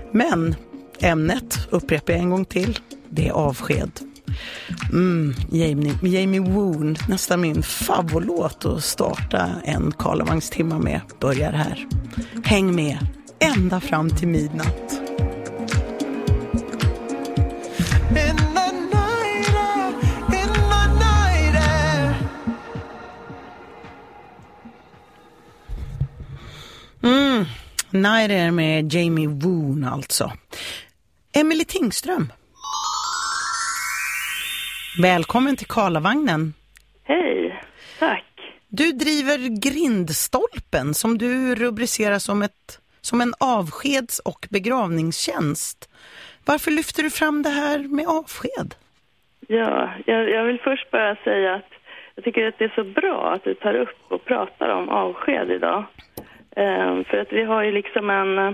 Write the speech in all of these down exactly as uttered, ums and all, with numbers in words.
Men ämnet, upprepar jag en gång till, det är avsked. Mm, Jamie, Jamie Woon, nästan min favoritlåt att starta en Karlavagnstimma med, börjar här. Häng med, ända fram till midnatt. Mm, Nighter med Jamie Woon alltså. Emily Tingström. Välkommen till Karlavagnen. Hej, tack. Du driver Grindstolpen som du rubricerar som, ett, som en avskeds- och begravningstjänst. Varför lyfter du fram det här med avsked? Ja, jag, jag vill först bara säga att jag tycker att det är så bra att du tar upp och pratar om avsked idag. Ehm, för att vi har ju liksom en...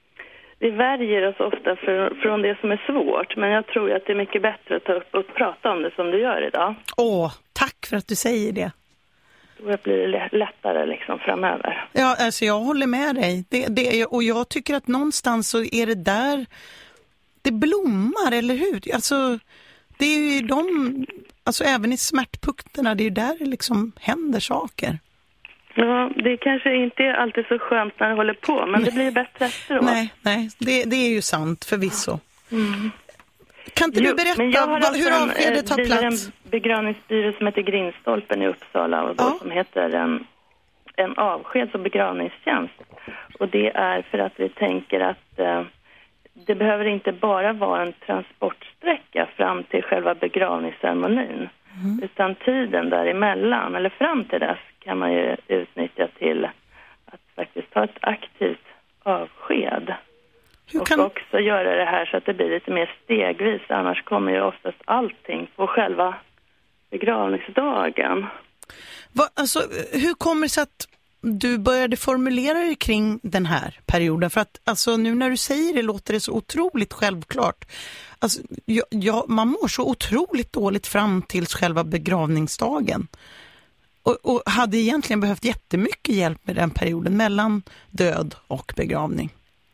Vi värjer oss ofta för, från det som är svårt, men jag tror att det är mycket bättre att ta upp och prata om det som du gör idag. Åh, tack för att du säger det. Då blir det lättare liksom framöver. Ja, alltså jag håller med dig. Det, det, och jag tycker att någonstans så är det där det blommar, eller hur? Alltså, det är ju de, alltså även i smärtpunkterna, det är ju där det liksom händer saker. Ja, det kanske inte är alltid så skönt när det håller på, men det blir bättre efteråt. Nej, nej det, det är ju sant förvisso. Mm. Kan inte jo, du berätta vad, alltså hur avskedet tar plats? En begravningsbyrå som heter Grindstolpen i Uppsala och då ja. som heter en, en avskeds- och begravningstjänst. Och det är för att vi tänker att eh, det behöver inte bara vara en transportsträcka fram till själva begravningsceremonin. Mm. Utan tiden däremellan, eller fram till dess, kan man ju utnyttja till att faktiskt ta ett aktivt avsked. Hur kan... Och också göra det här så att det blir lite mer stegvis. Annars kommer ju oftast allting på själva begravningsdagen. Va, alltså, hur kommer det sig att du började formulera dig kring den här perioden? För att alltså, nu när du säger det låter det så otroligt självklart. Alltså, ja, ja, man mår så otroligt dåligt fram till själva begravningsdagen. Och, och hade egentligen behövt jättemycket hjälp med den perioden mellan död och begravning.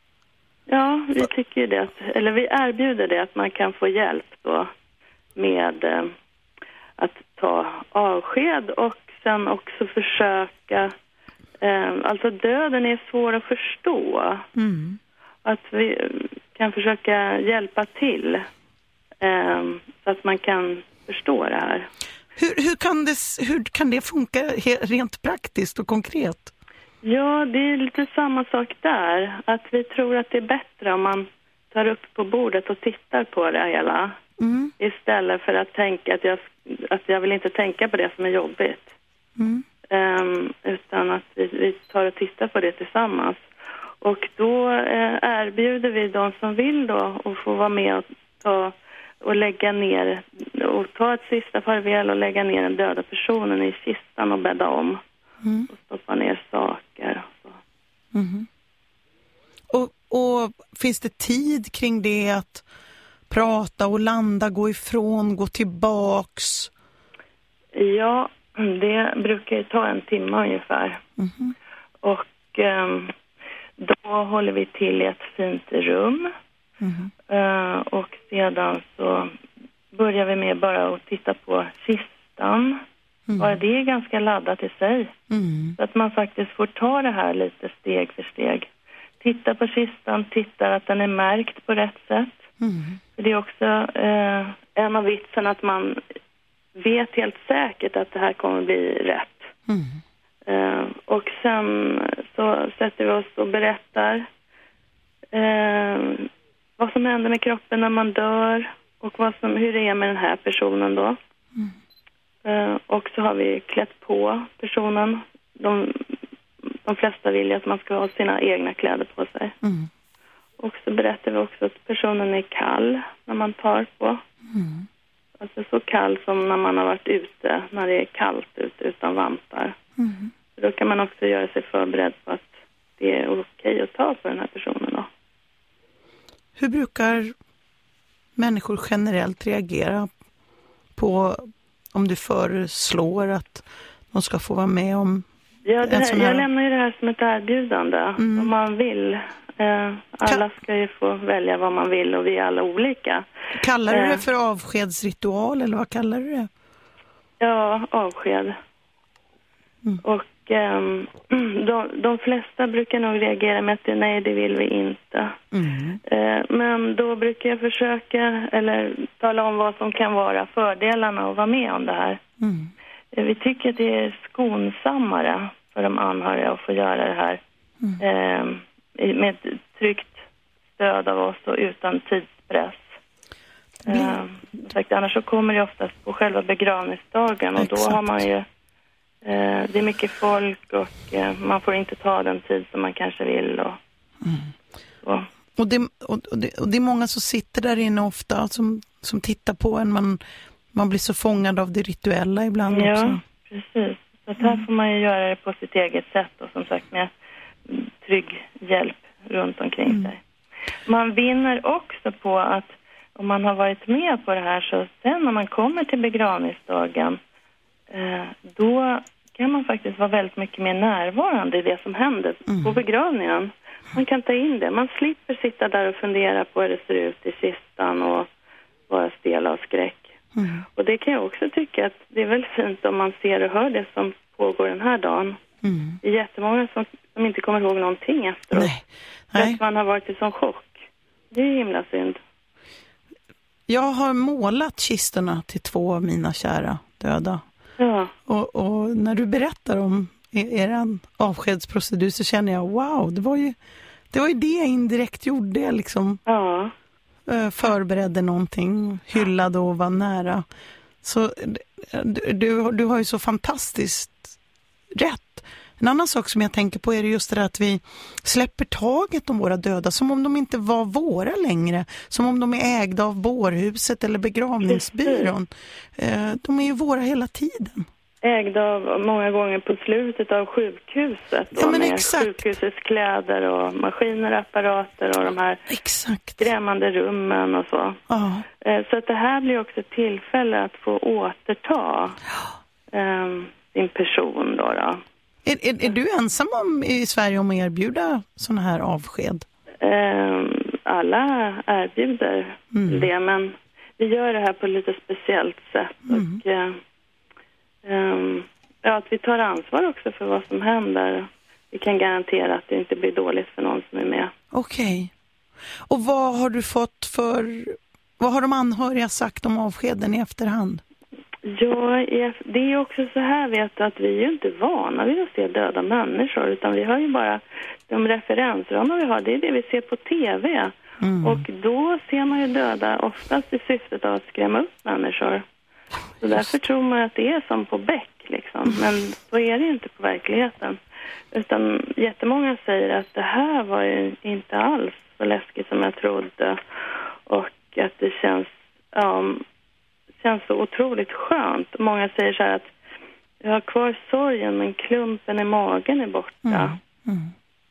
Ja, vi tycker det. Eller vi erbjuder det att man kan få hjälp då med eh, att ta avsked och sen också försöka... Eh, alltså döden är svår att förstå. Mm. Att vi kan försöka hjälpa till eh, så att man kan förstå det här. Hur, hur, kan det, hur kan det funka rent praktiskt och konkret? Ja, det är lite samma sak där. Att vi tror att det är bättre om man tar upp på bordet och tittar på det hela. Mm. Istället för att tänka att jag, att jag vill inte tänka på det som är jobbigt. Mm. Um, utan att vi, vi tar och tittar på det tillsammans. Och då eh, erbjuder vi de som vill då att få vara med och ta... och lägga ner och ta ett sista farväl och lägga ner den döda personen i kistan och bädda om. Mm. Och stoppa ner saker. Och, så. Mm. och, och finns det tid kring det att prata och landa, gå ifrån, gå tillbaks? Ja, det brukar ju ta en timme ungefär. Mm. Och um, då håller vi till i ett fint rum. Mm. Uh, och sedan så börjar vi med bara att titta på kistan. Mm. Bara det är ganska laddat i sig. Mm. Så att man faktiskt får ta det här lite steg för steg. Titta på kistan, titta att den är märkt på rätt sätt. Mm. För det är också uh, en av vitsen att man vet helt säkert att det här kommer bli rätt. Mm. Uh, och sen så sätter vi oss och berättar uh, vad som händer med kroppen när man dör och vad som, hur det är med den här personen då. Mm. Uh, och så har vi klätt på personen. De, de flesta vill ju att man ska ha sina egna kläder på sig. Mm. Och så berättar vi också att personen är kall när man tar på. Mm. Alltså så kall som när man har varit ute, när det är kallt ute utan vantar. Mm. Så då kan man också göra sig förberedd på att det är okej att ta på den här personen då. Hur brukar människor generellt reagera på om du föreslår att de ska få vara med om ja, det en här, sån här... Jag lämnar ju det här som ett erbjudande. Mm. Om man vill Eh, alla ska ju få välja vad man vill och vi är alla olika. Kallar du det Eh, för avskedsritual eller vad kallar du det? Ja, avsked. Mm. Och um, de, de flesta brukar nog reagera med att nej, det vill vi inte. Mm. Uh, men då brukar jag försöka eller tala om vad som kan vara fördelarna att vara med om det här. Mm. Uh, vi tycker att det är skonsammare för de anhöriga att få göra det här mm. uh, med ett tryggt stöd av oss och utan tidspress. Mm. Uh, sagt, annars så kommer det oftast på själva begravningsdagen och Exakt. Då har man ju uh, det är mycket folk och uh, man får inte ta den tid som man kanske vill och, mm. och. Och, det, och, det, och det är många som sitter där inne ofta som, som tittar på en, man, man blir så fångad av det rituella ibland ja, också. Ja, precis. Så att här mm. får man ju göra det på sitt eget sätt och som sagt med trygg hjälp runt omkring mm. sig. Man vinner också på att om man har varit med på det här så sen när man kommer till begravningsdagen eh, då kan man faktiskt vara väldigt mycket mer närvarande i det som händer mm. på begravningen. Man kan ta in det. Man slipper sitta där och fundera på hur det ser ut i kistan och vara stel av skräck. Mm. Och det kan jag också tycka att det är väldigt fint om man ser och hör det som pågår den här dagen. Mm. Det är jättemånga som, som inte kommer ihåg någonting efteråt. Nej. Nej. För att man har varit i sån chock. Det är himla synd. Jag har målat kistorna till två av mina kära döda. Ja. Och, och när du berättar om er avskedsprocedur så känner jag, wow, det var ju det, var ju det jag indirekt gjorde. Liksom. Ja. Förberedde någonting, hyllade och var nära. Så du, du, du har ju så fantastiskt rätt. En annan sak som jag tänker på är just det där att vi släpper taget om våra döda som om de inte var våra längre. Som om de är ägda av bårhuset eller begravningsbyrån. De är ju våra hela tiden. Ägda av många gånger på slutet av sjukhuset. Ja, men med exakt. Sjukhusets kläder och maskiner, apparater och de här exakt. skrämmande rummen och så. Ja. Så att det här blir också ett tillfälle att få återta ja. um, sin person då då. Är, är, är du ensam om, i Sverige om att erbjuda såna här avsked? Um, alla erbjuder mm. det, men vi gör det här på lite speciellt sätt. Mm. Och, uh, um, ja, att vi tar ansvar också för vad som händer. Vi kan garantera att det inte blir dåligt för någon som är med. Okej. Okay. Och vad har du fått för... Vad har de anhöriga sagt om avskeden i efterhand? Ja, det är också så här vet att vi är ju inte vana vid att se döda människor utan vi har ju bara de referensramar vi har, det är det vi ser på tv. Mm. Och då ser man ju döda oftast i syftet av att skrämma upp människor. Så därför tror man att det är som på Beck liksom. Men så är det inte på verkligheten. Utan jättemånga säger att det här var ju inte alls så läskigt som jag trodde. Och att det känns... Ja, känns så otroligt skönt. Många säger så här att jag har kvar sorgen men klumpen i magen är borta. Mm. Mm.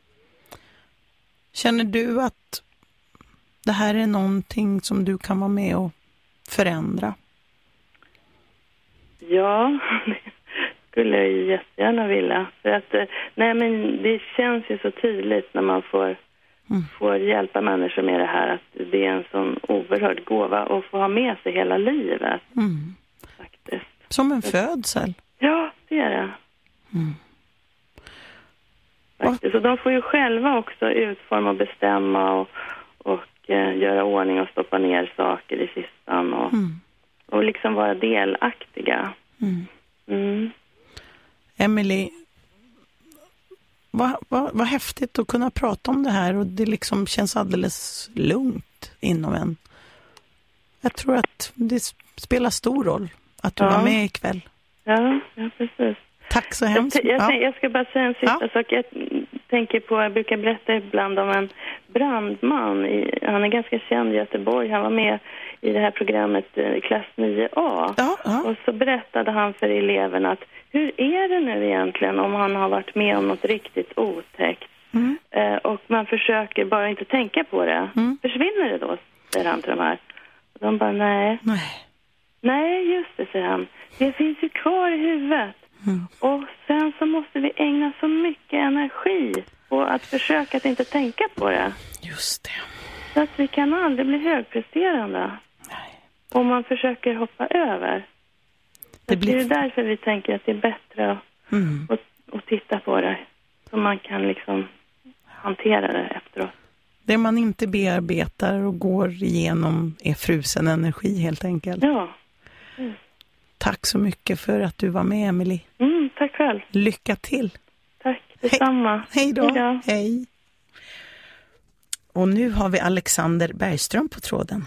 Känner du att det här är någonting som du kan vara med och förändra? Ja, det skulle jag ju jättegärna vilja. För att, nej men det känns ju så tydligt när man får Mm. får hjälpa människor med det här att det är en sån oerhörd gåva att få ha med sig hela livet. Mm. Faktiskt. Som en födsel. Ja, det är det. Mm. Faktiskt. Och de får ju själva också utforma och bestämma och, och eh, göra ordning och stoppa ner saker i kistan och, mm. och liksom vara delaktiga. Mm. Mm. Emily, Vad, vad, vad häftigt att kunna prata om det här och det liksom känns alldeles lugnt inom en. Jag tror att det spelar stor roll att du ja. var med ikväll. Ja, ja, precis. Tack så hemskt. Jag, jag, ja. jag ska bara säga en sista ja. sak. Jag tänker på, jag brukar berätta ibland om en brandman. I, han är ganska känd i Göteborg. Han var med i det här programmet klass nio A. Ja, ja. Och så berättade han för eleverna att hur är det nu egentligen om han har varit med om något riktigt otäckt? Mm. Eh, och man försöker bara inte tänka på det. Mm. Försvinner det då, säger han till de här. Och de bara, nej. Nej. Nej, just det, säger han. Det finns ju kvar i huvudet. Mm. Och sen så måste vi ägna så mycket energi på att försöka att inte tänka på det. Just det. Så att vi kan aldrig bli högpresterande. Nej. Om man försöker hoppa över. Det, blir... det är därför vi tänker att det är bättre att, mm. att, att titta på det. Så man kan liksom hantera det efteråt. Det man inte bearbetar och går igenom är frusen energi helt enkelt. Ja. Mm. Tack så mycket för att du var med, Emily. Mm, tack själv. Lycka till. Tack, detsamma. He- hej då. Hej då. Hej. Och nu har vi Alexander Bergström på tråden.